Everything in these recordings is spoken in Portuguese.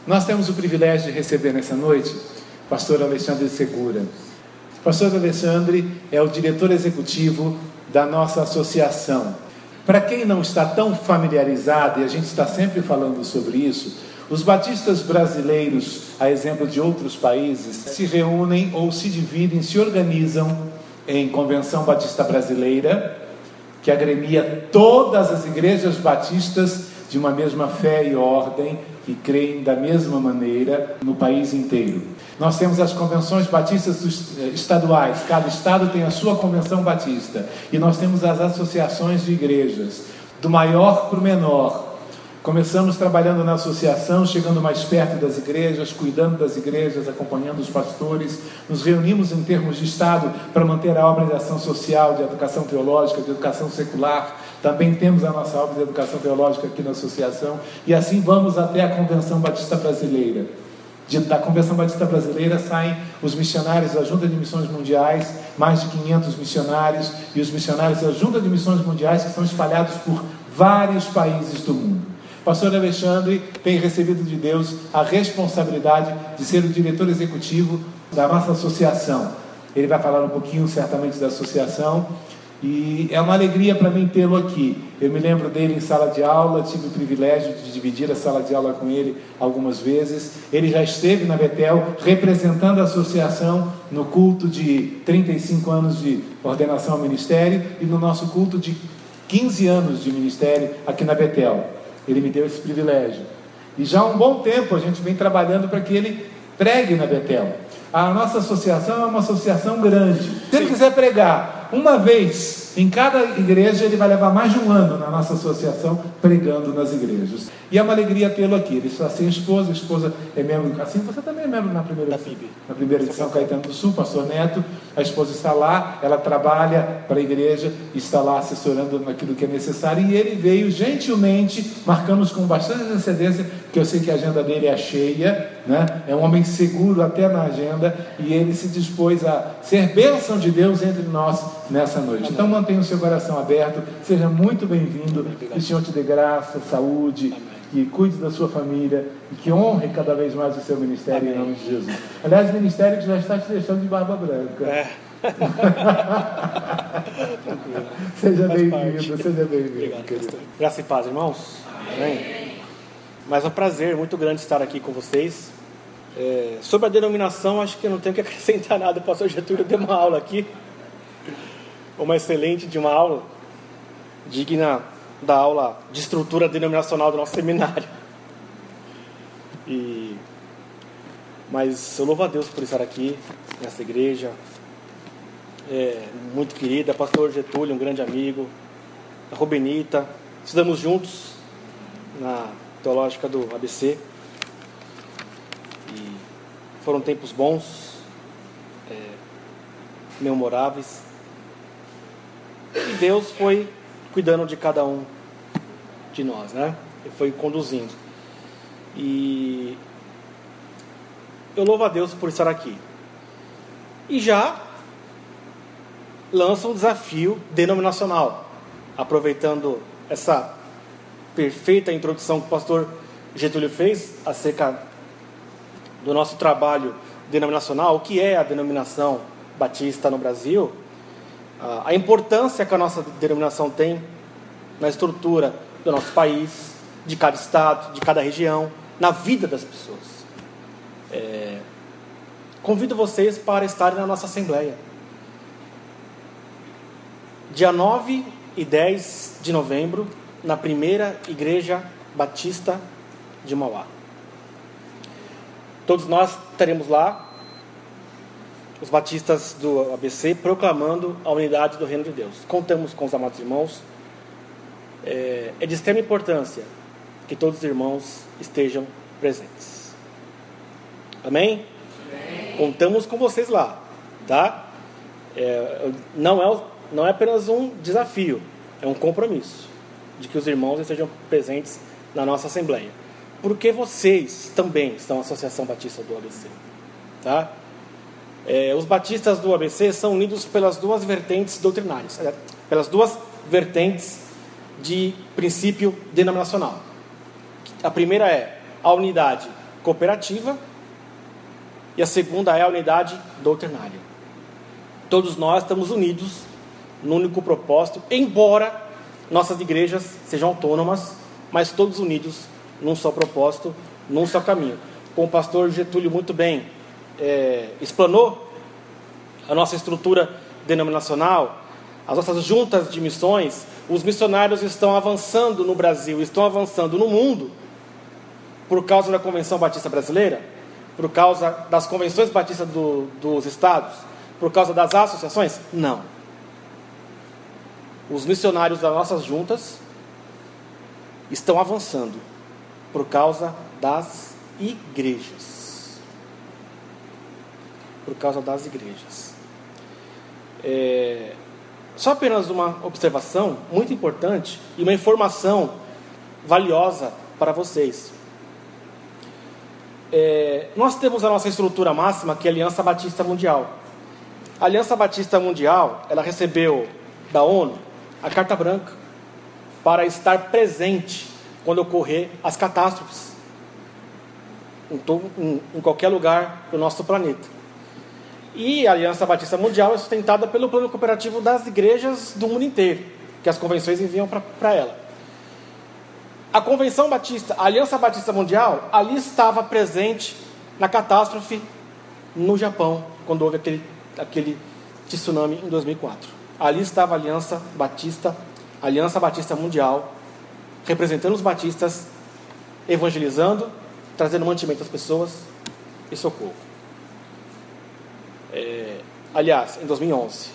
Nós temos o privilégio de receber nessa noite o pastor Alexandre Segura. O pastor Alexandre é o diretor executivo da nossa associação. Para quem não está tão familiarizado, e a gente está sempre falando sobre isso, os batistas brasileiros, a exemplo de outros países, se reúnem ou se dividem, se organizam em Convenção Batista Brasileira, que agremia todas as igrejas batistas de uma mesma fé e ordem, que creem da mesma maneira no país inteiro. Nós temos as convenções batistas estaduais, cada estado tem a sua convenção batista, e nós temos as associações de igrejas, do maior para o menor. Começamos trabalhando na associação, chegando mais perto das igrejas, cuidando das igrejas, acompanhando os pastores. Nos reunimos em termos de Estado para manter a obra de ação social, de educação teológica, de educação secular. Também temos a nossa obra de educação teológica aqui na associação. E assim vamos até a Convenção Batista Brasileira. Da Convenção Batista Brasileira saem os missionários da Junta de Missões Mundiais, mais de 500 missionários, e os missionários da Junta de Missões Mundiais que são espalhados por vários países do mundo. O pastor Alexandre tem recebido de Deus a responsabilidade de ser o diretor executivo da nossa associação. Ele vai falar um pouquinho certamente da associação, e é uma alegria para mim tê-lo aqui. Eu me lembro dele em sala de aula, tive o privilégio de dividir a sala de aula com ele algumas vezes. Ele já esteve na Betel representando a associação no culto de 35 anos de ordenação ao ministério e no nosso culto de 15 anos de ministério aqui na Betel. Ele me deu esse privilégio. E já há um bom tempo a gente vem trabalhando para que ele pregue na Betel. A nossa associação é uma associação grande. Se ele quiser pregar uma vez em cada igreja, ele vai levar mais de um ano na nossa associação pregando nas igrejas. E é uma alegria tê-lo aqui. Ele está sem esposa, a esposa é membro, assim você também é membro na primeira edição Caetano do Sul, pastor Neto. A esposa está lá, ela trabalha para a igreja, está lá assessorando naquilo que é necessário, e ele veio gentilmente, marcamos com bastante antecedência, porque eu sei que a agenda dele é cheia, né? É um homem seguro até na agenda, e ele se dispôs a ser bênção de Deus entre nós nessa noite. Então mantenha o seu coração aberto, seja muito bem-vindo, que o Senhor te dê graça, saúde, que cuide da sua família e que honre cada vez mais o seu ministério. Amém. Em nome de Jesus. Aliás, o ministério que já está te deixando de barba branca. Seja bem-vindo, seja bem-vindo. Graça e paz, irmãos. Amém. Mas é um prazer muito grande estar aqui com vocês. Sobre a denominação, acho que eu não tenho que acrescentar nada. O pastor Getúlio deu uma aula aqui, uma excelente de uma aula, digna da aula de estrutura denominacional do nosso seminário. Mas eu louvo a Deus por estar aqui nessa igreja muito querida. Pastor Getúlio, um grande amigo, a Rubenita, estudamos juntos na teológica do ABC, e foram tempos bons, memoráveis, e Deus foi cuidando de cada um de nós, né? Ele foi conduzindo, e eu louvo a Deus por estar aqui. E já lança um desafio denominacional, aproveitando essa perfeita introdução que o pastor Getúlio fez acerca do nosso trabalho denominacional, o que é a denominação batista no Brasil, a importância que a nossa denominação tem na estrutura do nosso país, de cada estado, de cada região, na vida das pessoas. Convido vocês para estarem na nossa assembleia. Dia 9 e 10 de novembro, na primeira Igreja Batista de Mauá. Todos nós estaremos lá, os batistas do ABC, proclamando a unidade do Reino de Deus. Contamos com os amados irmãos. É de extrema importância que todos os irmãos estejam presentes. Amém? Amém. Contamos com vocês lá, tá? Não é apenas um desafio, é um compromisso de que os irmãos estejam presentes na nossa assembleia, porque vocês também são a Associação Batista do ABC, tá? Os batistas do ABC são unidos pelas duas vertentes doutrinárias, pelas duas vertentes de princípio denominacional. A primeira é a unidade cooperativa e a segunda é a unidade doutrinária. Todos nós estamos unidos no único propósito, embora nossas igrejas sejam autônomas, mas todos unidos num só propósito, num só caminho. Como o pastor Getúlio muito bem explanou, a nossa estrutura denominacional, as nossas juntas de missões, os missionários estão avançando no Brasil, estão avançando no mundo, por causa da Convenção Batista Brasileira, por causa das convenções batistas dos estados, por causa das associações? Não. Os missionários das nossas juntas estão avançando por causa das igrejas. Por causa das igrejas. Só apenas uma observação muito importante e uma informação valiosa para vocês. Nós temos a nossa estrutura máxima, que é a Aliança Batista Mundial. A Aliança Batista Mundial, ela recebeu da ONU a carta branca para estar presente quando ocorrer as catástrofes em qualquer lugar do nosso planeta. E a Aliança Batista Mundial é sustentada pelo plano cooperativo das igrejas do mundo inteiro, que as convenções enviam para ela. A Convenção Batista, a Aliança Batista Mundial, ali estava presente na catástrofe no Japão, quando houve aquele tsunami em 2004. Ali estava a Aliança Batista Mundial, representando os batistas, evangelizando, trazendo mantimento às pessoas e socorro. Aliás, em 2011,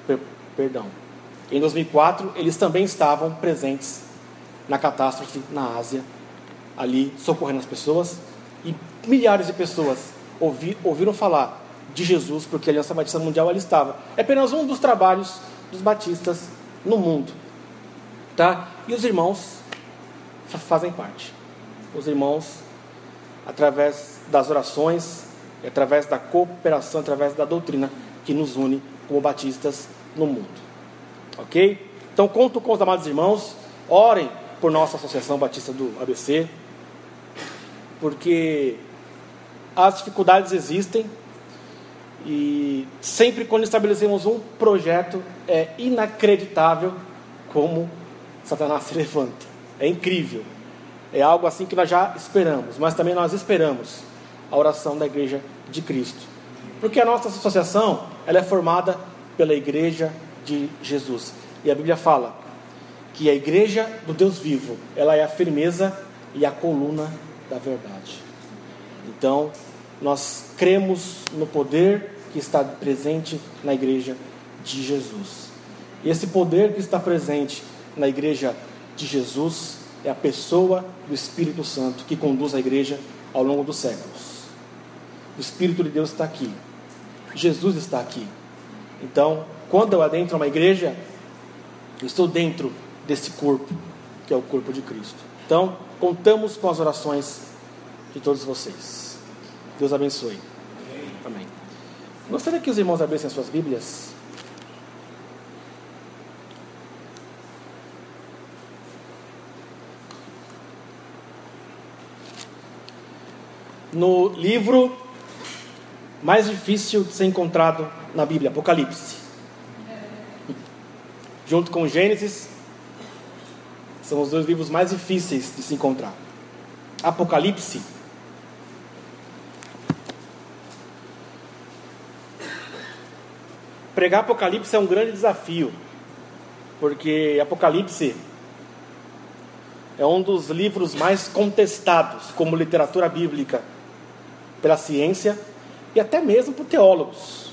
em 2004, eles também estavam presentes na catástrofe na Ásia, ali socorrendo as pessoas, e milhares de pessoas ouviram falar de Jesus, porque a Aliança Batista Mundial ali estava. É apenas um dos trabalhos dos batistas no mundo, tá? E os irmãos fazem parte. Os irmãos, através das orações, através da cooperação, através da doutrina que nos une como batistas no mundo. Ok? Então, conto com os amados irmãos, orem por nossa Associação Batista do ABC, porque as dificuldades existem e sempre quando estabelecemos um projeto é inacreditável como Satanás se levanta. É incrível. É algo assim que nós já esperamos, mas também nós esperamos a oração da Igreja de Cristo. Porque a nossa associação, ela é formada pela Igreja de Jesus. E a Bíblia fala que a Igreja do Deus vivo, ela é a firmeza e a coluna da verdade. Então, nós cremos no poder que está presente na Igreja de Jesus. E esse poder que está presente na Igreja de Jesus é a pessoa do Espírito Santo que conduz a Igreja ao longo dos séculos. O Espírito de Deus está aqui. Jesus está aqui. Então, quando eu adentro uma igreja, eu estou dentro desse corpo, que é o corpo de Cristo. Então, contamos com as orações de todos vocês. Deus abençoe. Amém. Gostaria que os irmãos abrissem as suas Bíblias. No livro mais difícil de ser encontrado na Bíblia, Apocalipse. Junto com Gênesis, são os dois livros mais difíceis de se encontrar. Apocalipse. Pregar Apocalipse é um grande desafio, porque Apocalipse é um dos livros mais contestados como literatura bíblica pela ciência e até mesmo por teólogos,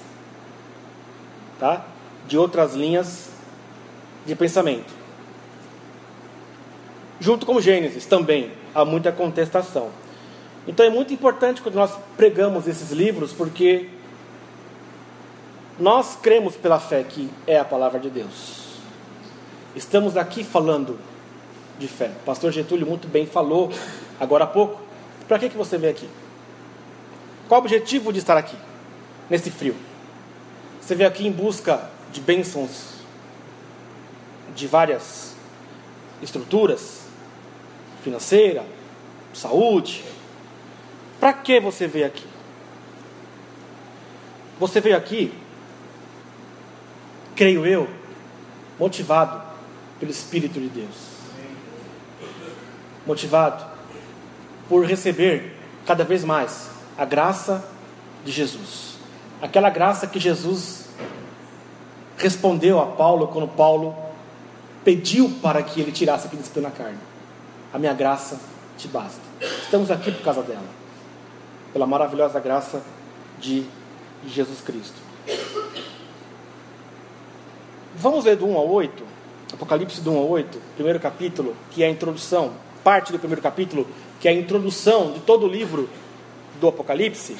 tá? De outras linhas de pensamento. Junto com Gênesis também há muita contestação. Então é muito importante quando nós pregamos esses livros, porque nós cremos pela fé que é a palavra de Deus. Estamos aqui falando de fé. O pastor Getúlio muito bem falou agora há pouco. Para que você veio aqui? Qual o objetivo de estar aqui, nesse frio? Você veio aqui em busca de bênçãos de várias estruturas, financeira, saúde, para que você veio aqui? Você veio aqui, creio eu, motivado pelo Espírito de Deus. Motivado por receber cada vez mais a graça de Jesus. Aquela graça que Jesus respondeu a Paulo quando Paulo pediu para que ele tirasse aquele espinho na carne. A minha graça te basta. Estamos aqui por causa dela. Pela maravilhosa graça de Jesus Cristo. Vamos ler do 1 ao 8, Apocalipse do 1 ao 8, primeiro capítulo, que é a introdução, parte do primeiro capítulo, que é a introdução de todo o livro do Apocalipse.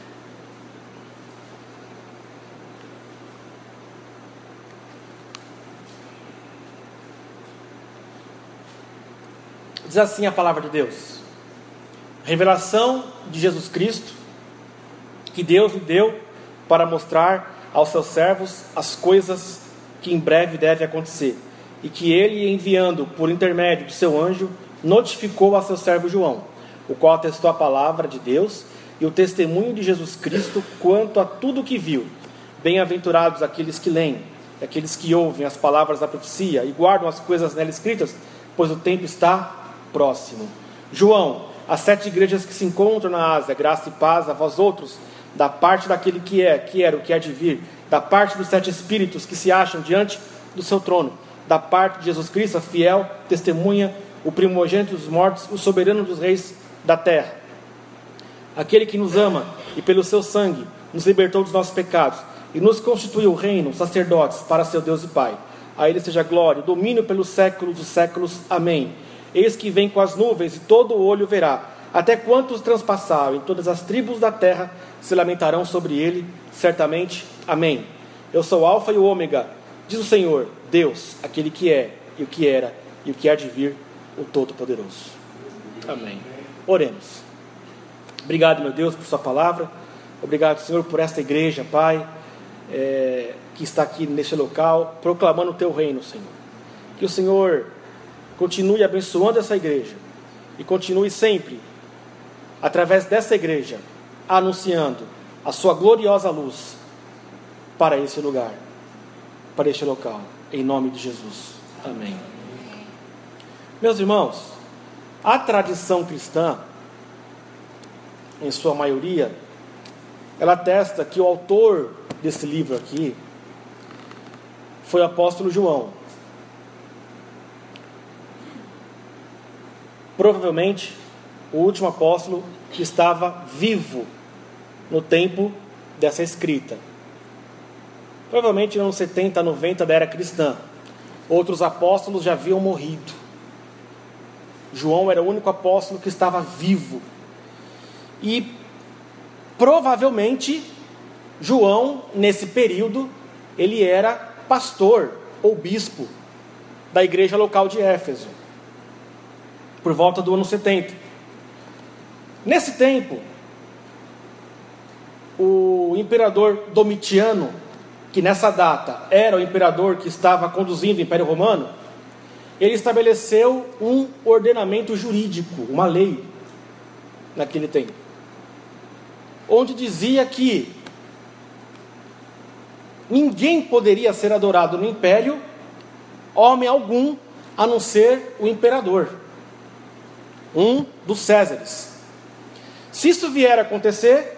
Diz assim a palavra de Deus: revelação de Jesus Cristo, que Deus lhe deu para mostrar aos seus servos as coisas que em breve devem acontecer, e que ele, enviando por intermédio de seu anjo, notificou a seu servo João, o qual atestou a palavra de Deus e o testemunho de Jesus Cristo quanto a tudo o que viu. Bem-aventurados aqueles que leem, aqueles que ouvem as palavras da profecia e guardam as coisas nela escritas, pois o tempo está próximo. João, as 7 igrejas que se encontram na Ásia, graça e paz a vós outros, da parte daquele que é, que era, o que há de vir, da parte dos 7 espíritos que se acham diante do seu trono, da parte de Jesus Cristo, a fiel testemunha, o primogênito dos mortos, o soberano dos reis da terra, aquele que nos ama e pelo seu sangue nos libertou dos nossos pecados e nos constituiu reino, sacerdotes para seu Deus e Pai. A ele seja glória, domínio pelos séculos dos séculos. Amém. Eis que vem com as nuvens, e todo olho verá, até quantos transpassaram, em todas as tribos da terra se lamentarão sobre ele, certamente. Amém. Eu sou o Alfa e o Ômega, diz o Senhor, Deus, aquele que é, e o que era, e o que há de vir, o Todo-Poderoso. Amém. Oremos. Obrigado, meu Deus, por sua palavra. Obrigado, Senhor, por esta igreja, Pai, que está aqui neste local, proclamando o teu reino, Senhor. Que o Senhor continue abençoando essa igreja e continue sempre, através dessa igreja, anunciando a sua gloriosa luz para esse lugar, para este local, em nome de Jesus. Amém. Meus irmãos, a tradição cristã, em sua maioria, ela atesta que o autor desse livro aqui foi o apóstolo João. Provavelmente o último apóstolo que estava vivo no tempo dessa escrita. Provavelmente nos anos 70, 90 da era cristã. Outros apóstolos já haviam morrido. João era o único apóstolo que estava vivo. E provavelmente João, nesse período, ele era pastor ou bispo da igreja local de Éfeso, por volta do ano 70. Nesse tempo, o imperador Domitiano, que nessa data era o imperador que estava conduzindo o Império Romano, ele estabeleceu um ordenamento jurídico, uma lei, naquele tempo, onde dizia que ninguém poderia ser adorado no Império, homem algum, a não ser o imperador, um dos Césares. Se isso vier a acontecer,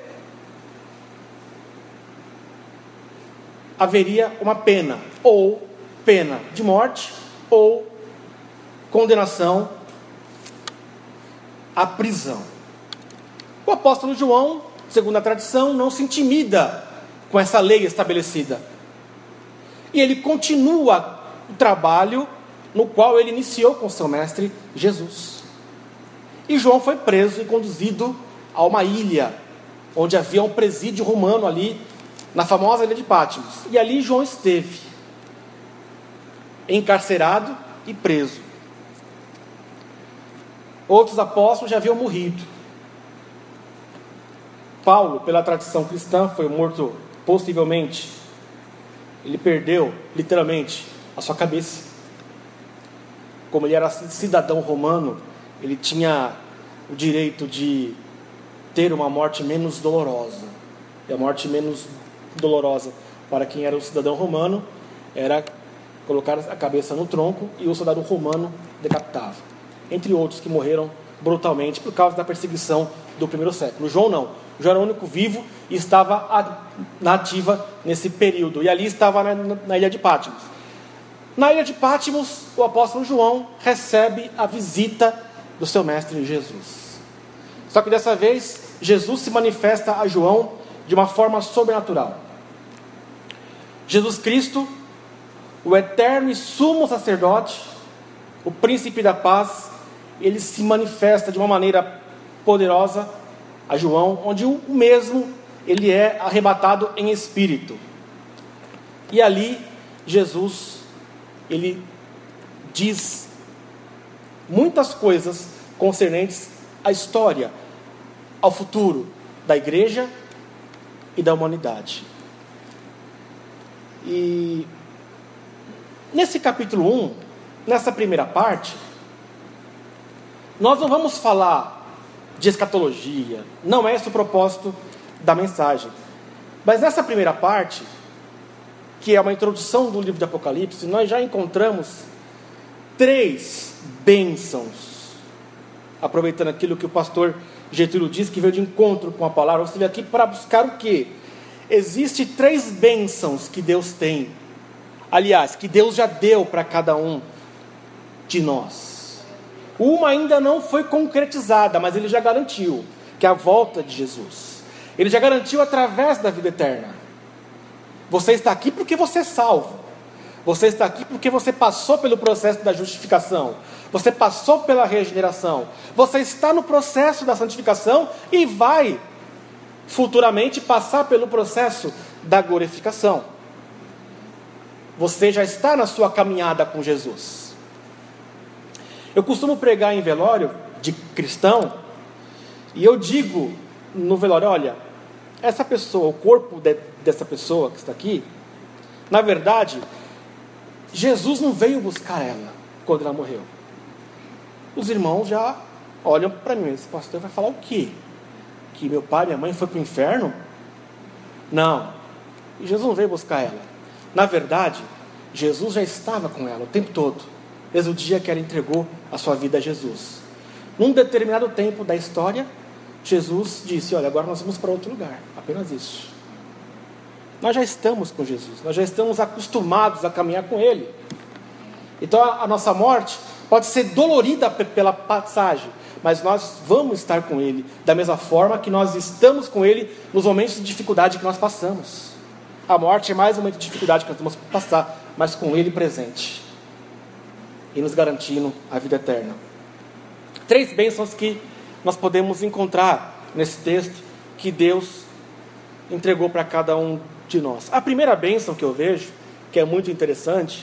haveria uma pena, ou pena de morte, ou condenação à prisão. O apóstolo João, segundo a tradição, não se intimida com essa lei estabelecida. E ele continua o trabalho no qual ele iniciou com seu mestre Jesus. E João foi preso e conduzido a uma ilha, onde havia um presídio romano ali, na famosa ilha de Patmos. E ali João esteve, encarcerado e preso. Outros apóstolos já haviam morrido. Paulo, pela tradição cristã, foi morto possivelmente. Ele perdeu, literalmente, a sua cabeça. Como ele era cidadão romano, ele tinha o direito de ter uma morte menos dolorosa. E a morte menos dolorosa para quem era um cidadão romano era colocar a cabeça no tronco e o soldado romano decapitava. Entre outros que morreram brutalmente por causa da perseguição do primeiro século. João não. João era o único vivo e estava na ativa nesse período. E ali estava na ilha de Patmos. Na ilha de Patmos, o apóstolo João recebe a visita do seu mestre Jesus. Só que dessa vez, Jesus se manifesta a João de uma forma sobrenatural. Jesus Cristo, o eterno e sumo sacerdote, o príncipe da paz, ele se manifesta de uma maneira poderosa a João, onde o mesmo ele é arrebatado em espírito. E ali Jesus, ele diz muitas coisas concernentes à história, ao futuro da igreja e da humanidade. E nesse capítulo 1, nessa primeira parte, nós não vamos falar de escatologia, não é esse o propósito da mensagem. Mas nessa primeira parte, que é uma introdução do livro de Apocalipse, nós já encontramos 3 bênçãos. Aproveitando aquilo que o pastor Getúlio disse, que veio de encontro com a palavra, você veio aqui para buscar o quê? Existem 3 bênçãos que Deus tem. Aliás, que Deus já deu para cada um de nós. Uma ainda não foi concretizada, mas Ele já garantiu, que é a volta de Jesus. Ele já garantiu através da vida eterna. Você está aqui porque você é salvo. Você está aqui porque você passou pelo processo da justificação. Você passou pela regeneração. Você está no processo da santificação e vai futuramente passar pelo processo da glorificação. Você já está na sua caminhada com Jesus. Eu costumo pregar em velório de cristão, e eu digo no velório, olha, essa pessoa, o corpo dessa pessoa que está aqui, na verdade, Jesus não veio buscar ela quando ela morreu. Os irmãos já olham para mim, esse pastor vai falar o quê? Que meu pai e minha mãe foi para o inferno? Não, Jesus não veio buscar ela. Na verdade, Jesus já estava com ela o tempo todo, desde o dia que ela entregou a sua vida a Jesus. Num determinado tempo da história, Jesus disse, olha, agora nós vamos para outro lugar, apenas isso. Nós já estamos com Jesus, nós já estamos acostumados a caminhar com Ele. Então a nossa morte pode ser dolorida pela passagem, mas nós vamos estar com Ele, da mesma forma que nós estamos com Ele nos momentos de dificuldade que nós passamos. A morte é mais um momento de dificuldade que nós vamos passar, mas com Ele presente e nos garantindo a vida eterna. 3 bênçãos que nós podemos encontrar nesse texto que Deus entregou para cada um de nós. A primeira bênção que eu vejo, que é muito interessante,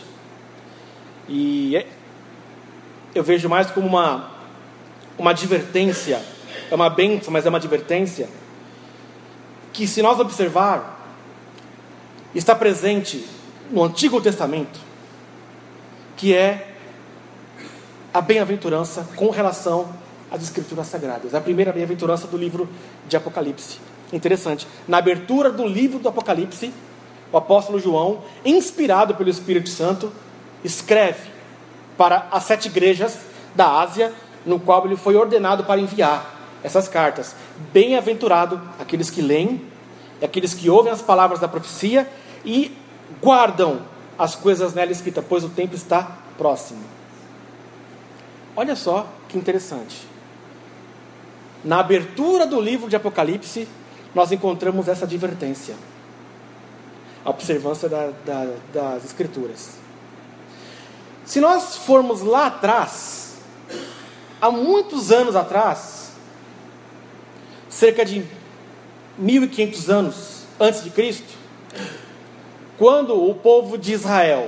e eu vejo mais como uma advertência, é uma bênção, mas é uma advertência, que se nós observar, está presente no Antigo Testamento, que é a bem-aventurança com relação às Escrituras Sagradas. A primeira bem-aventurança do livro de Apocalipse. Interessante. Na abertura do livro do Apocalipse, o apóstolo João, inspirado pelo Espírito Santo, escreve para as 7 igrejas da Ásia, no qual ele foi ordenado para enviar essas cartas. Bem-aventurado aqueles que leem, aqueles que ouvem as palavras da profecia e guardam as coisas nela escritas, pois o tempo está próximo. Olha só que interessante. Na abertura do livro de Apocalipse, nós encontramos essa advertência. A observância das Escrituras. Se nós formos lá atrás, há muitos anos atrás, cerca de 1500 anos antes de Cristo, quando o povo de Israel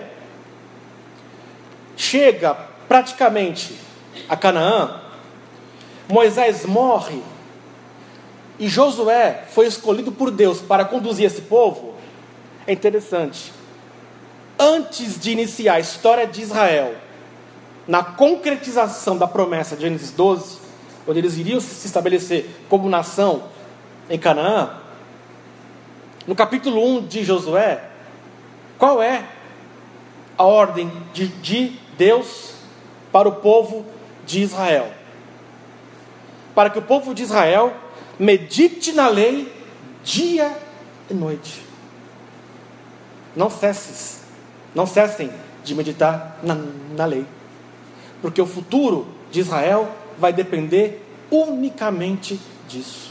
chega praticamente a Canaã, Moisés morre e Josué foi escolhido por Deus para conduzir esse povo. É interessante. Antes de iniciar a história de Israel, na concretização da promessa de Gênesis 12, onde eles iriam se estabelecer como nação em Canaã, no capítulo 1 de Josué, qual é a ordem de Deus para o povo de Israel? Para que o povo de Israel medite na lei dia e noite. Não cessem de meditar na lei. Porque o futuro de Israel vai depender unicamente disso.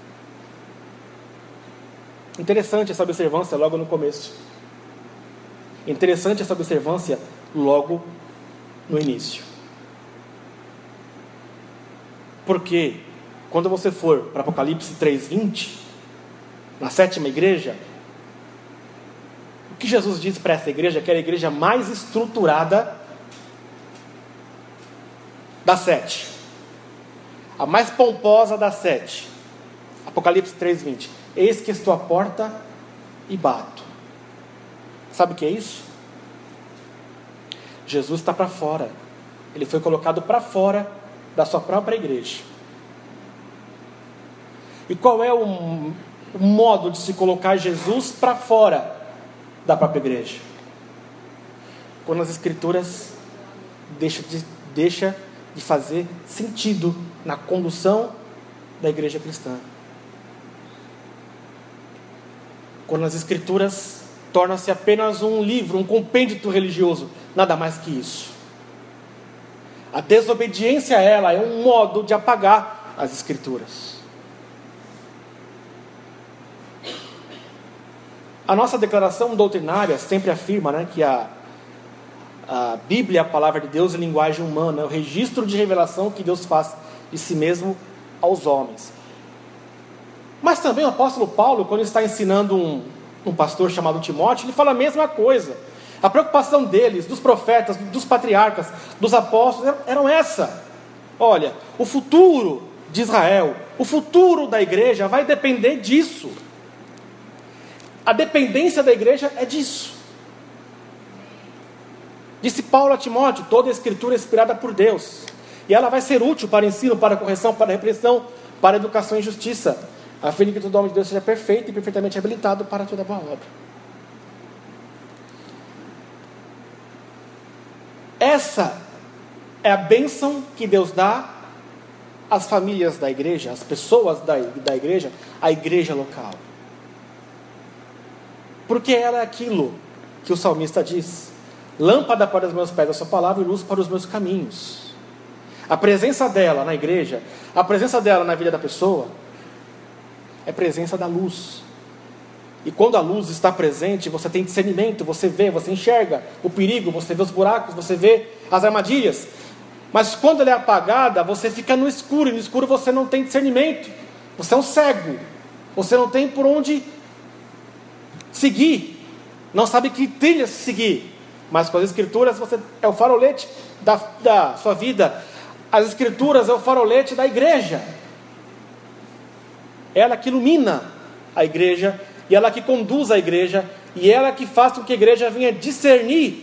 Interessante essa observância logo no começo. Interessante essa observância logo no início. Porque quando você for para Apocalipse 3:20, na 7ª igreja, o que Jesus diz para essa igreja, que era a igreja mais estruturada das 7, a mais pomposa das 7, Apocalipse 3:20, eis que estou à porta e bato. Sabe o que é isso? Jesus está para fora, ele foi colocado para fora da sua própria igreja. E qual é o modo de se colocar Jesus para fora da própria igreja? Quando as Escrituras deixam de fazer sentido na condução da igreja cristã. Quando as Escrituras tornam-se apenas um livro, um compêndio religioso, nada mais que isso. A desobediência a ela é um modo de apagar as Escrituras. A nossa declaração doutrinária sempre afirma, que a Bíblia é a palavra de Deus em linguagem humana, é o registro de revelação que Deus faz de si mesmo aos homens. Mas também o apóstolo Paulo, quando está ensinando um pastor chamado Timóteo, ele fala a mesma coisa. A preocupação deles, dos profetas, dos patriarcas, dos apóstolos, eram essa. Olha, o futuro de Israel, o futuro da igreja vai depender disso. A dependência da igreja é disso. Disse Paulo a Timóteo, toda a Escritura é inspirada por Deus. E ela vai ser útil para ensino, para correção, para repreensão, para educação e justiça, a fim de que todo homem de Deus seja perfeito e perfeitamente habilitado para toda boa obra. Essa é a bênção que Deus dá às famílias da igreja, às pessoas da igreja, à igreja local. Porque ela é aquilo que o salmista diz: lâmpada para os meus pés a sua palavra e luz para os meus caminhos. A presença dela na igreja, a presença dela na vida da pessoa, é presença da luz. E quando a luz está presente, você tem discernimento, você vê, você enxerga o perigo, você vê os buracos, você vê as armadilhas. Mas quando ela é apagada, você fica no escuro, e no escuro você não tem discernimento. Você é um cego, você não tem por onde seguir, não sabe que trilha seguir. Mas com as Escrituras você é o farolete da sua vida. As Escrituras é o farolete da igreja. Ela que ilumina a igreja, e ela que conduz a igreja, e ela que faz com que a igreja venha discernir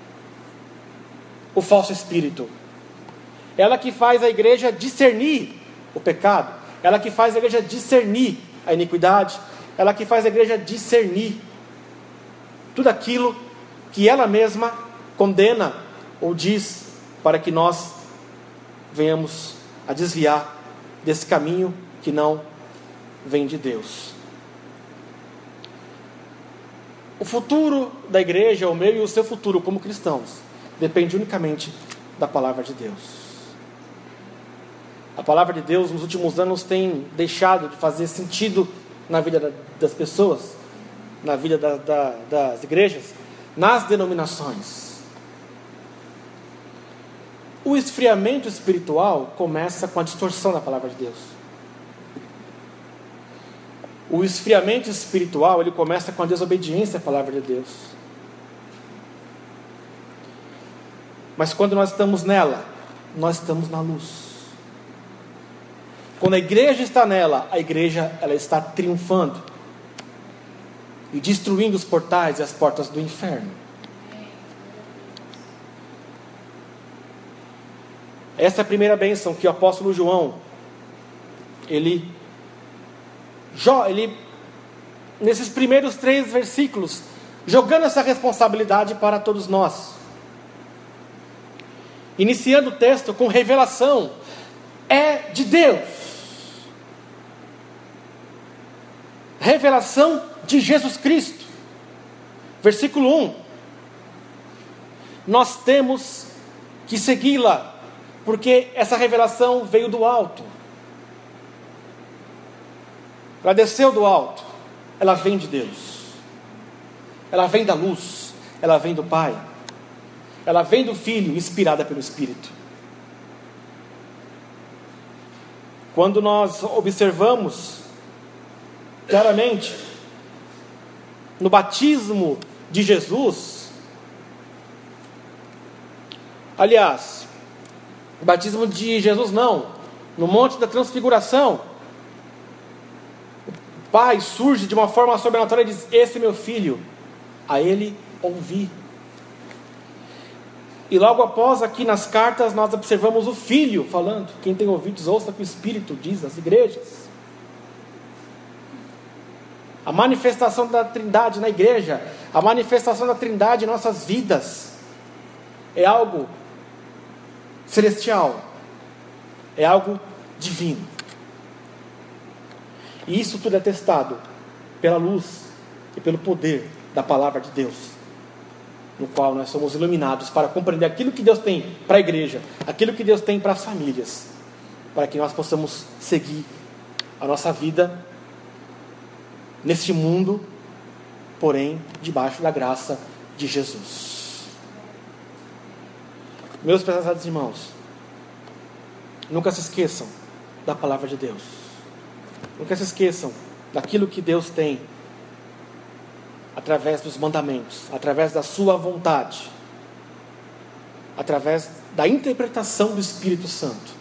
o falso espírito. Ela que faz a igreja discernir o pecado. Ela que faz a igreja discernir a iniquidade. Ela que faz a igreja discernir tudo aquilo que ela mesma condena ou diz, para que nós venhamos a desviar desse caminho que não vem de Deus. O futuro da igreja, o meu e o seu futuro como cristãos, depende unicamente da palavra de Deus. A palavra de Deus nos últimos anos tem deixado de fazer sentido na vida das pessoas, na vida das igrejas, nas denominações. O esfriamento espiritual começa com a distorção da palavra de Deus. O esfriamento espiritual, ele começa com a desobediência à palavra de Deus. Mas quando nós estamos nela, nós estamos na luz. Quando a igreja está nela, a igreja ela está triunfando e destruindo os portais e as portas do inferno. Essa é a primeira bênção que o apóstolo João ele ele, nesses primeiros 3 versículos, jogando essa responsabilidade para todos nós. Iniciando o texto com revelação. É de Deus. Revelação de Jesus Cristo. Versículo 1. Nós temos que segui-la, porque essa revelação veio do alto. Ela desceu do alto. Ela vem de Deus. Ela vem da luz. Ela vem do Pai. Ela vem do Filho, inspirada pelo Espírito. Quando nós observamos claramente no batismo de Jesus, aliás, o batismo de Jesus não, no Monte da Transfiguração, o Pai surge de uma forma sobrenatural e diz: esse é meu filho, a ele ouvi. E logo após, aqui nas cartas, nós observamos o Filho falando: quem tem ouvidos, ouça o que o Espírito diz às igrejas. A manifestação da Trindade na igreja, a manifestação da Trindade em nossas vidas, é algo celestial, é algo divino. E isso tudo é testado pela luz e pelo poder da palavra de Deus, no qual nós somos iluminados para compreender aquilo que Deus tem para a igreja, aquilo que Deus tem para as famílias, para que nós possamos seguir a nossa vida neste mundo, porém debaixo da graça de Jesus. Meus prezados irmãos, nunca se esqueçam da palavra de Deus. Nunca se esqueçam daquilo que Deus tem através dos mandamentos, através da sua vontade, através da interpretação do Espírito Santo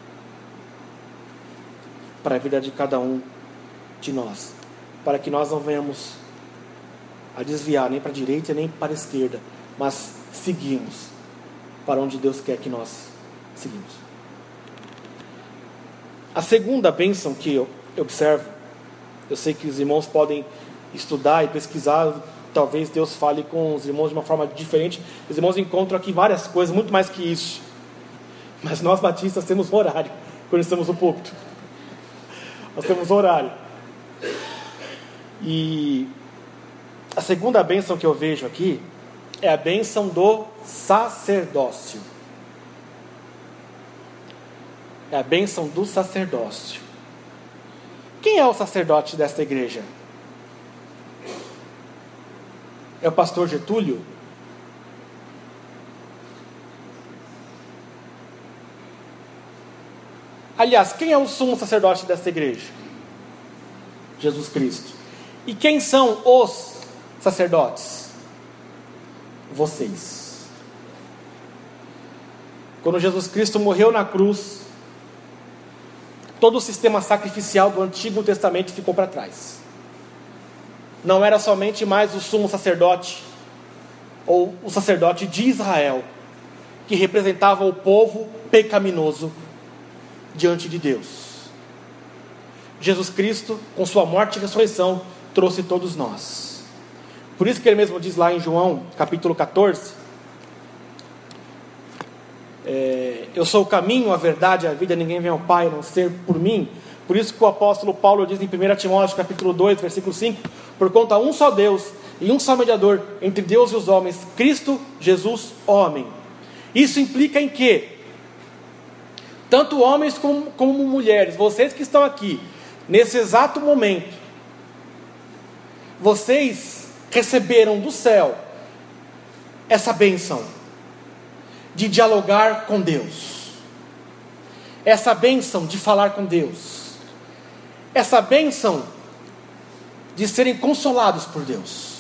para a vida de cada um de nós, para que nós não venhamos a desviar nem para a direita nem para a esquerda, mas seguimos para onde Deus quer que nós seguimos. A segunda bênção que eu observo, eu sei que os irmãos podem estudar e pesquisar, talvez Deus fale com os irmãos de uma forma diferente. Os irmãos encontram aqui várias coisas, muito mais que isso. Mas nós batistas temos horário quando estamos no púlpito. Nós temos horário. E a segunda bênção que eu vejo aqui é a bênção do sacerdócio. É a bênção do sacerdócio. Quem é o sacerdote desta igreja? É o pastor Getúlio? Aliás, quem é o sumo sacerdote desta igreja? Jesus Cristo. E quem são os sacerdotes? Vocês. Quando Jesus Cristo morreu na cruz, todo o sistema sacrificial do Antigo Testamento ficou para trás. Não era somente mais o sumo sacerdote, ou o sacerdote de Israel, que representava o povo pecaminoso diante de Deus. Jesus Cristo, com sua morte e ressurreição, trouxe todos nós. Por isso que ele mesmo diz lá em João, capítulo 14, eu sou o caminho, a verdade e a vida, ninguém vem ao Pai a não ser por mim. Por isso que o apóstolo Paulo diz em 1 Timóteo capítulo 2, versículo 5, por conta há um só Deus e um só mediador entre Deus e os homens, Cristo Jesus, homem. Isso implica em que tanto homens como mulheres, vocês que estão aqui, nesse exato momento, vocês receberam do céu essa bênção de dialogar com Deus, essa bênção de falar com Deus, essa bênção de serem consolados por Deus.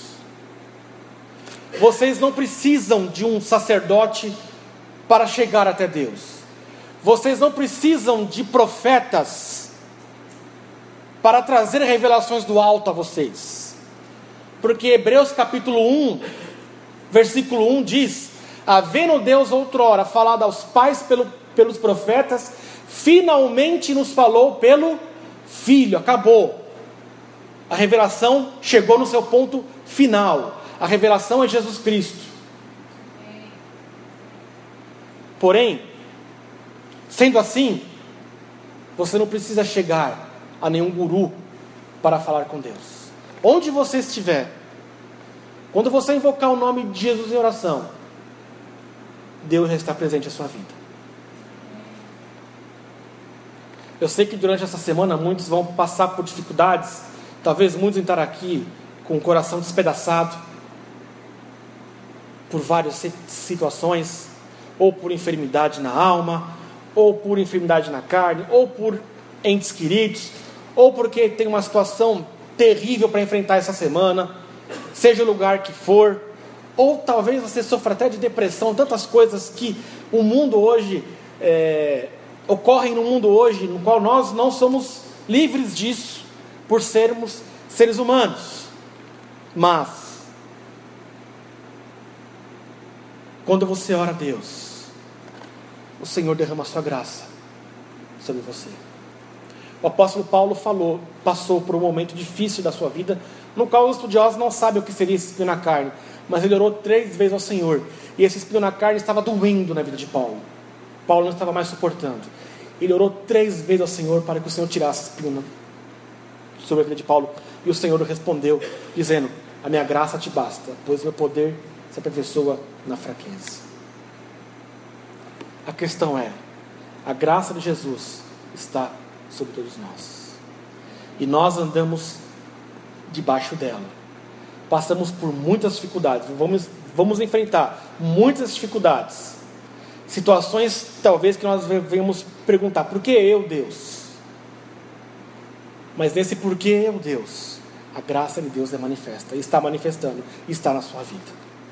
Vocês não precisam de um sacerdote para chegar até Deus. Vocês não precisam de profetas para trazer revelações do alto a vocês. Porque Hebreus capítulo 1, versículo 1 diz: havendo Deus outrora falado aos pais pelos profetas, finalmente nos falou pelo Filho. Acabou. A revelação chegou no seu ponto final. A revelação é Jesus Cristo. Porém, sendo assim, você não precisa chegar a nenhum guru para falar com Deus. Onde você estiver, quando você invocar o nome de Jesus em oração, Deus já está presente em sua vida. Eu sei que durante essa semana muitos vão passar por dificuldades. Talvez muitos entrar aqui com o coração despedaçado por várias situações, ou por enfermidade na alma, ou por enfermidade na carne, ou por entes queridos, ou porque tem uma situação terrível para enfrentar essa semana, seja o lugar que for, ou talvez você sofra até de depressão, tantas coisas que o mundo hoje ocorrem no mundo hoje, no qual nós não somos livres disso, por sermos seres humanos. Mas quando você ora a Deus, o Senhor derrama a sua graça sobre você. O apóstolo Paulo passou por um momento difícil da sua vida, no qual os estudiosos não sabem o que seria esse espinho na carne, mas ele orou 3 vezes ao Senhor, e esse espinho na carne estava doendo na vida de Paulo. Paulo não estava mais suportando. Ele orou 3 vezes ao Senhor para que o Senhor tirasse esse espinho sobre a vida de Paulo, e o Senhor respondeu dizendo: a minha graça te basta, pois o meu poder se aperfeiçoa na fraqueza. A questão é, a graça de Jesus está sobre todos nós, e nós andamos debaixo dela. Passamos por muitas dificuldades, vamos enfrentar muitas dificuldades, situações talvez que nós venhamos perguntar: por que eu, Deus? Mas nesse porquê eu, Deus, a graça de Deus é manifesta, está manifestando, está na sua vida.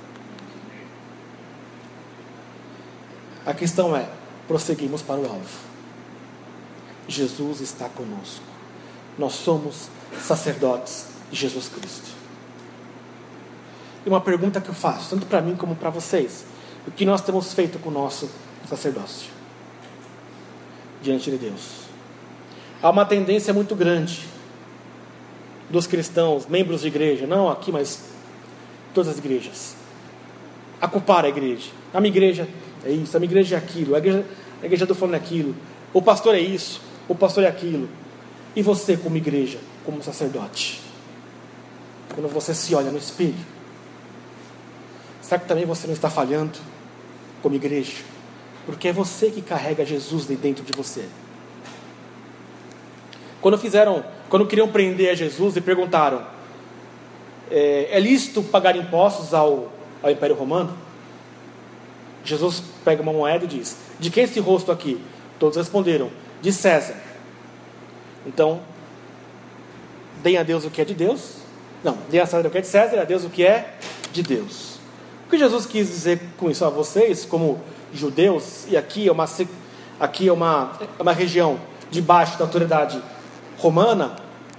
A questão é, prosseguimos para o alvo. Jesus está conosco. Nós somos sacerdotes de Jesus Cristo. E uma pergunta que eu faço, tanto para mim como para vocês: o que nós temos feito com o nosso sacerdócio diante de Deus? Há uma tendência muito grande dos cristãos, membros de igreja, não aqui, mas todas as igrejas, a culpar a igreja. A minha igreja é isso, a minha igreja é aquilo, a igreja do fulano é aquilo, o pastor é isso, o pastor é aquilo. E você, como igreja, como sacerdote, quando você se olha no espelho, será que também você não está falhando como igreja? Porque é você que carrega Jesus dentro de você. Quando queriam prender a Jesus e perguntaram: é lícito pagar impostos ao Império Romano? Jesus pega uma moeda e diz: de quem é esse rosto aqui? Todos responderam: de César. Então, deem a Deus o que é de Deus. Não, deem a César o que é de César, e a Deus o que é de Deus. O que Jesus quis dizer com isso a vocês, como judeus, e aqui é uma região debaixo da autoridade romana: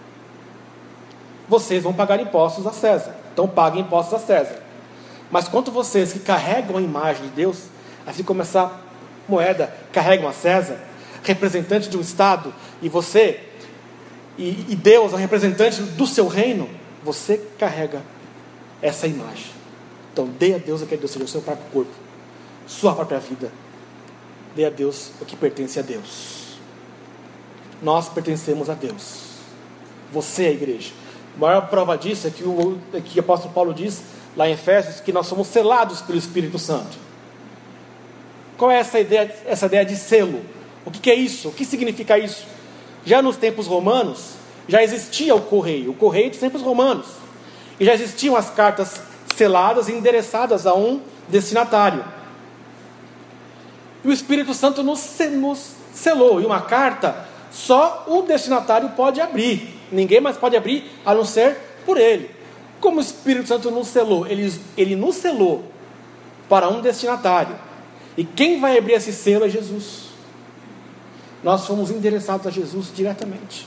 vocês vão pagar impostos a César, então paguem impostos a César. Mas quanto vocês que carregam a imagem de Deus, assim como essa moeda carregam a César, representante de um Estado, e você, e Deus é o representante do seu reino, você carrega essa imagem. Então dê a Deus o que é de Deus, seja o seu próprio corpo, sua própria vida. Dê a Deus o que pertence a Deus. Nós pertencemos a Deus. Você é a igreja. A maior prova disso é que o apóstolo Paulo diz lá em Efésios que nós somos selados pelo Espírito Santo. Qual é essa ideia de selo? O que é isso? O que significa isso? Já nos tempos romanos, já existia o correio dos tempos romanos, e já existiam as cartas seladas e endereçadas a um destinatário. E o Espírito Santo nos selou, e uma carta só o destinatário pode abrir, ninguém mais pode abrir a não ser por ele. Como o Espírito Santo nos selou? Ele nos selou para um destinatário, e quem vai abrir esse selo é Jesus. Nós fomos endereçados a Jesus diretamente.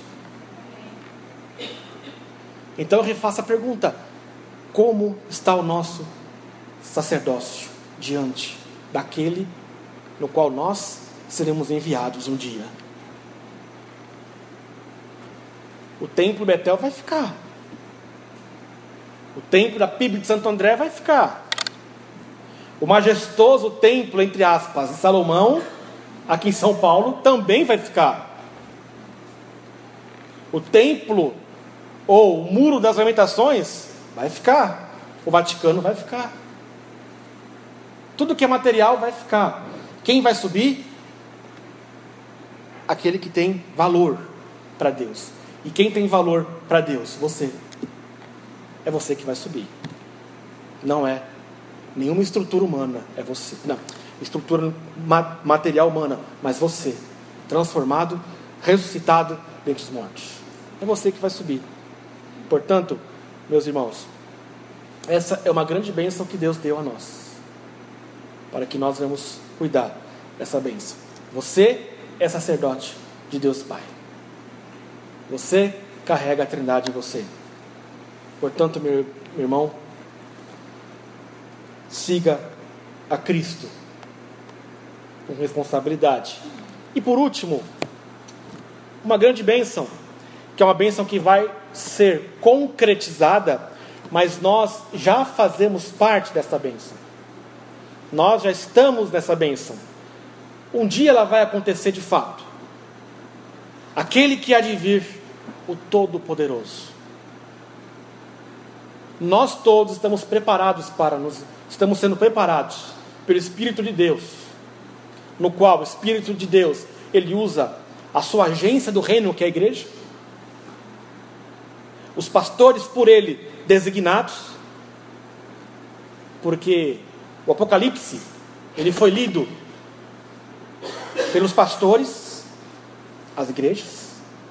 Então eu refaço a pergunta: como está o nosso sacerdócio diante daquele no qual nós seremos enviados um dia? O templo Betel vai ficar, O templo da PIB de Santo André vai ficar. O majestoso templo, entre aspas, de Salomão, aqui em São Paulo, também vai ficar. O templo, ou o Muro das Lamentações, vai ficar. O Vaticano vai ficar. Tudo que é material vai ficar. Quem vai subir? Aquele que tem valor para Deus. E quem tem valor para Deus? Você. É você que vai subir. Não é nenhuma estrutura humana. É você. Não. Estrutura material humana. Mas você. Transformado, ressuscitado dentre os mortos. É você que vai subir. Portanto, meus irmãos, essa é uma grande bênção que Deus deu a nós. Para que nós venhamos cuidar dessa bênção. Você é sacerdote de Deus Pai. Você carrega a Trindade em você. Portanto, meu irmão, siga a Cristo com responsabilidade. E por último, uma grande bênção, que é uma bênção que vai ser concretizada, mas nós já fazemos parte dessa bênção. Nós já estamos nessa bênção. Um dia ela vai acontecer de fato. Aquele que há de vir, o Todo-Poderoso. Nós todos estamos preparados estamos sendo preparados pelo Espírito de Deus, no qual o Espírito de Deus, ele usa a sua agência do reino, que é a igreja, os pastores por ele designados, porque o Apocalipse, ele foi lido pelos pastores, as igrejas.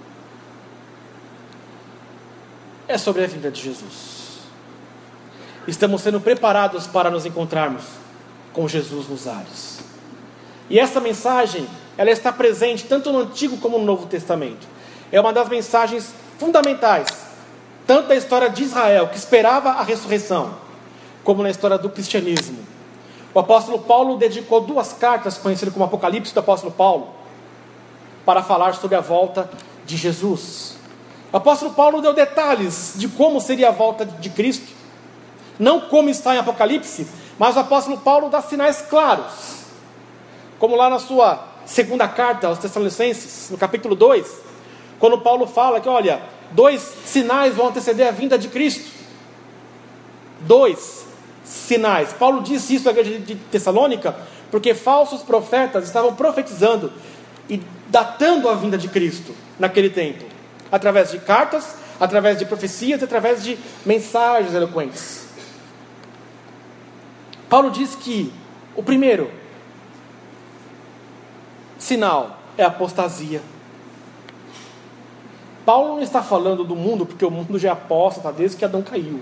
É sobre a vinda de Jesus. Estamos sendo preparados para nos encontrarmos com Jesus nos ares. E essa mensagem, ela está presente tanto no Antigo como no Novo Testamento. É uma das mensagens fundamentais, tanto da história de Israel, que esperava a ressurreição, como na história do cristianismo. O apóstolo Paulo dedicou 2 cartas, conhecidas como Apocalipse do apóstolo Paulo, para falar sobre a volta de Jesus. O apóstolo Paulo deu detalhes de como seria a volta de Cristo, não como está em Apocalipse, mas o apóstolo Paulo dá sinais claros, como lá na sua segunda carta aos Tessalonicenses, no capítulo 2, quando Paulo fala que, olha, 2 sinais vão anteceder a vinda de Cristo. 2 sinais. Paulo disse isso à igreja de Tessalônica, porque falsos profetas estavam profetizando e datando a vinda de Cristo naquele tempo, através de cartas, através de profecias, através de mensagens eloquentes. Paulo diz que o primeiro sinal é a apostasia. Paulo não está falando do mundo, porque o mundo já é apóstata desde que Adão caiu.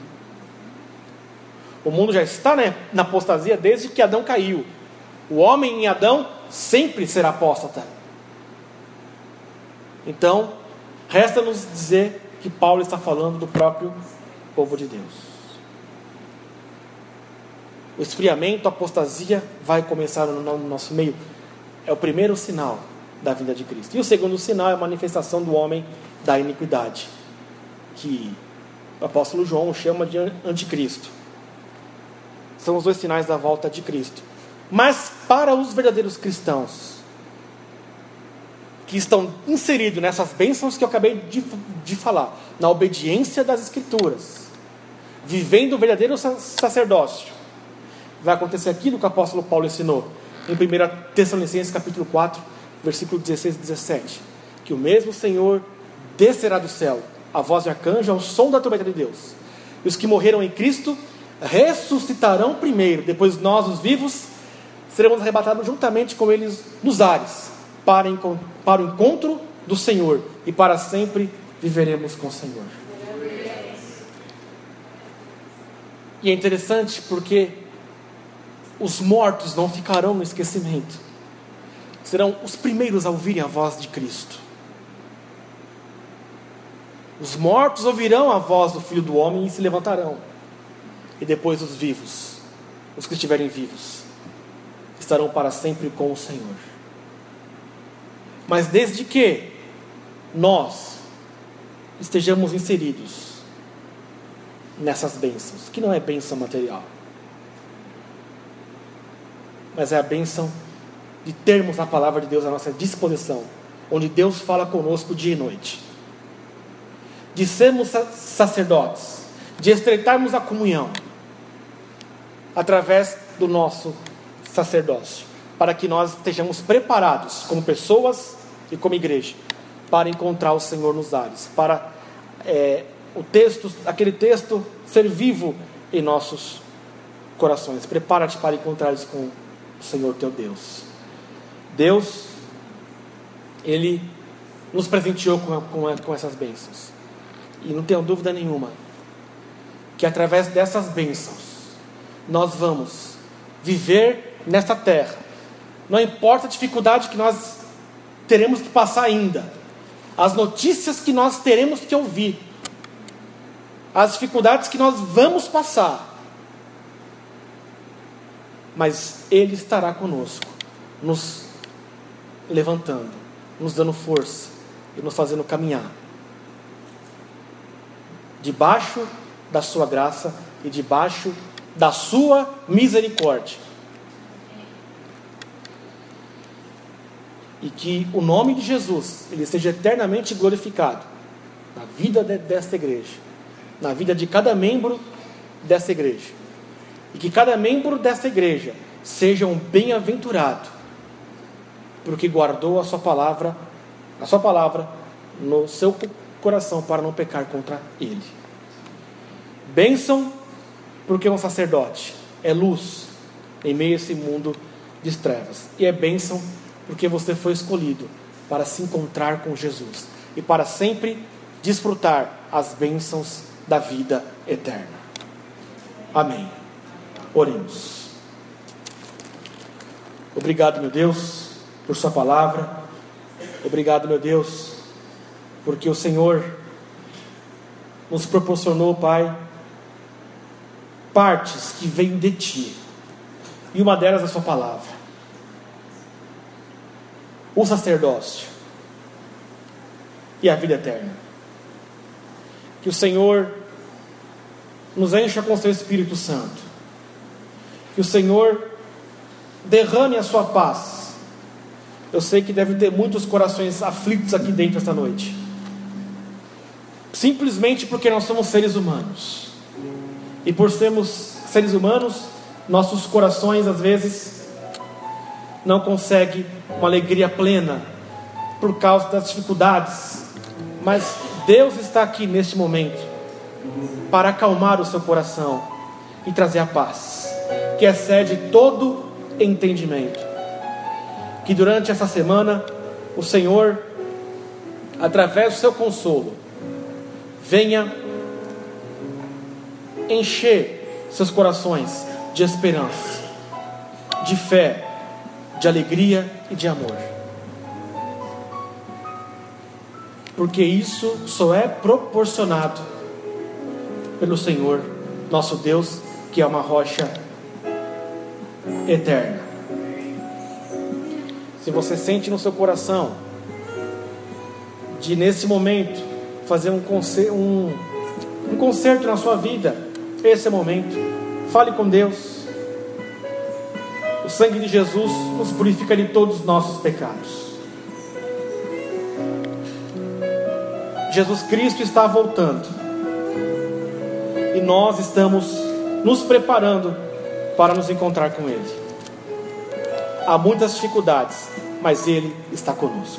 O mundo já está na apostasia desde que Adão caiu. O homem em Adão sempre será apóstata. Então, resta-nos dizer que Paulo está falando do próprio povo de Deus. O esfriamento, a apostasia vai começar no nosso meio. É o primeiro sinal da vinda de Cristo. E o segundo sinal é a manifestação do homem da iniquidade, que o apóstolo João chama de anticristo. São os 2 sinais da volta de Cristo. Mas para os verdadeiros cristãos, que estão inseridos nessas bênçãos que eu acabei de falar, na obediência das Escrituras, vivendo o verdadeiro sacerdócio, vai acontecer aquilo que o apóstolo Paulo ensinou em 1 Tessalonicenses capítulo 4, versículo 16 e 17, que o mesmo Senhor descerá do céu, a voz de arcanjo, ao som da trombeta de Deus, e os que morreram em Cristo ressuscitarão primeiro. Depois nós, os vivos, seremos arrebatados juntamente com eles nos ares, para o encontro do Senhor, e para sempre viveremos com o Senhor. E é interessante porque os mortos não ficarão no esquecimento, serão os primeiros a ouvirem a voz de Cristo. Os mortos ouvirão a voz do Filho do Homem e se levantarão. E depois os vivos, os que estiverem vivos, estarão para sempre com o Senhor. Mas desde que nós estejamos inseridos nessas bênçãos, que não é bênção material, mas é a bênção de termos a palavra de Deus à nossa disposição, onde Deus fala conosco dia e noite, de sermos sacerdotes, de estreitarmos a comunhão através do nosso sacerdócio, para que nós estejamos preparados como pessoas e como igreja para encontrar o Senhor nos ares, para aquele texto ser vivo em nossos corações. Prepara-te para encontrares com o Senhor teu Deus. Deus, Ele nos presenteou com essas bênçãos, e não tenho dúvida nenhuma que através dessas bênçãos nós vamos viver nesta terra. Não importa a dificuldade que nós teremos que passar ainda, as notícias que nós teremos que ouvir, as dificuldades que nós vamos passar, mas Ele estará conosco, nos levantando, nos dando força e nos fazendo caminhar debaixo da sua graça e debaixo da sua misericórdia. E que o nome de Jesus, Ele seja eternamente glorificado na vida desta igreja, na vida de cada membro desta igreja, e que cada membro desta igreja seja um bem-aventurado, porque guardou a sua palavra no seu coração para não pecar contra Ele. Bênção, porque um sacerdote é luz em meio a esse mundo de trevas, e é bênção porque você foi escolhido para se encontrar com Jesus e para sempre desfrutar as bênçãos da vida eterna. Amém. Oremos. Obrigado, meu Deus, por sua palavra. Obrigado, meu Deus, porque o Senhor nos proporcionou, Pai, partes que vêm de Ti, e uma delas é a sua palavra, o sacerdócio e a vida eterna. Que o Senhor nos encha com o seu Espírito Santo, que o Senhor derrame a sua paz. Eu sei que deve ter muitos corações aflitos aqui dentro esta noite, simplesmente porque nós somos seres humanos, e por sermos seres humanos, nossos corações às vezes não conseguem uma alegria plena por causa das dificuldades, mas Deus está aqui neste momento para acalmar o seu coração e trazer a paz que excede todo entendimento. Que durante essa semana o Senhor, através do seu consolo, venha encher seus corações de esperança, de fé, de alegria e de amor, porque isso só é proporcionado pelo Senhor nosso Deus, que é uma rocha eterna. Se você sente no seu coração de nesse momento fazer um conserto na sua vida, esse é o momento. Fale com Deus. O sangue de Jesus nos purifica de todos os nossos pecados. Jesus Cristo está voltando, e nós estamos nos preparando para nos encontrar com Ele. Há muitas dificuldades, mas Ele está conosco.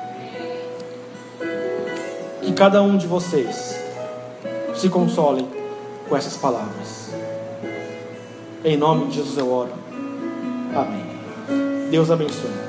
Que cada um de vocês se console com essas palavras. Em nome de Jesus eu oro. Amém. Deus abençoe.